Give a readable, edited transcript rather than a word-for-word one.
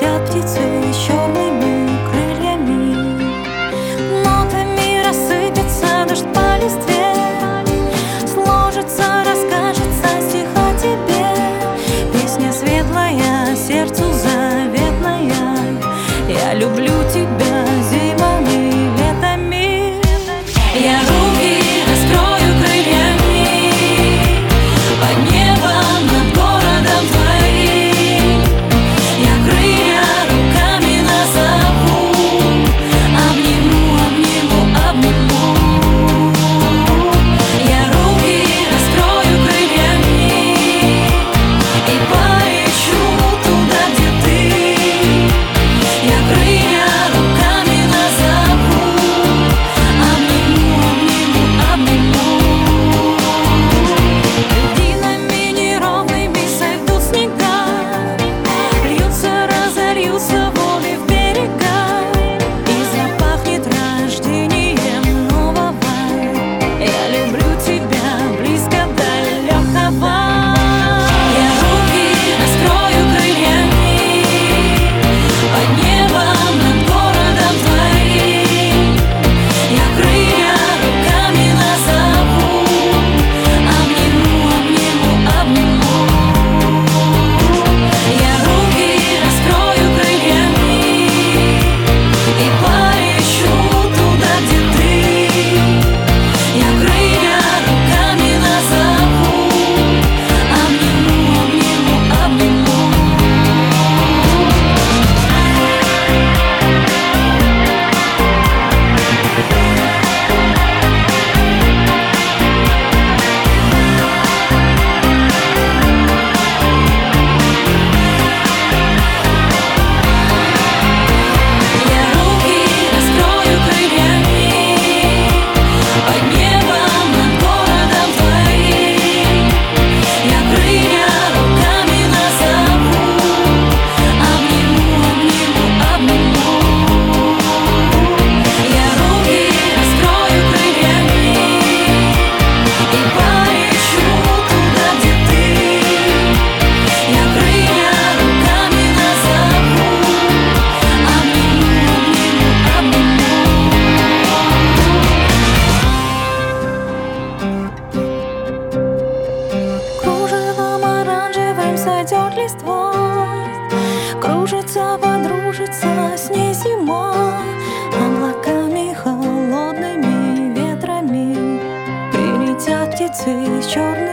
Прилетят птицы с черными крыльями, нотами рассыпется дождь по листве, сложится, расскажется стих о тебе. Песня светлая, сердцу заветная, я люблю тебя зимами, летами. Я руки раскрою крыльями под небом над городом твоим. Я крылья руками назову, обниму, обниму, обниму. Я руки раскрою крыльями и полечу туда, где ты. Я крылья руками назову, обниму, обниму, обниму. Льдинами неровными сойдут снега, льются, разольются воды в берега, и запахнет рождением нового. Я люблю тебя близко, далекого. Я руки раскрою крыльями под небом над городом твоим. Я крылья руками назову, обниму, обниму, обниму. Я руки раскрою крыльями и полечу туда, где ты. Я крылья руками назову, обниму, обниму, обниму. Я руки раскрою крыльями под небом над городом твоим. Я крылья руками назову, обниму, обниму, обниму. Я руки раскрою крыльями и полечу туда, где ты. Я крылья руками назову, обниму, обниму, обниму. Кружевом оранжевым сойдет листва, кружится, подружится с ней зима. Облаками холодными ветрами прилетят птицы с черными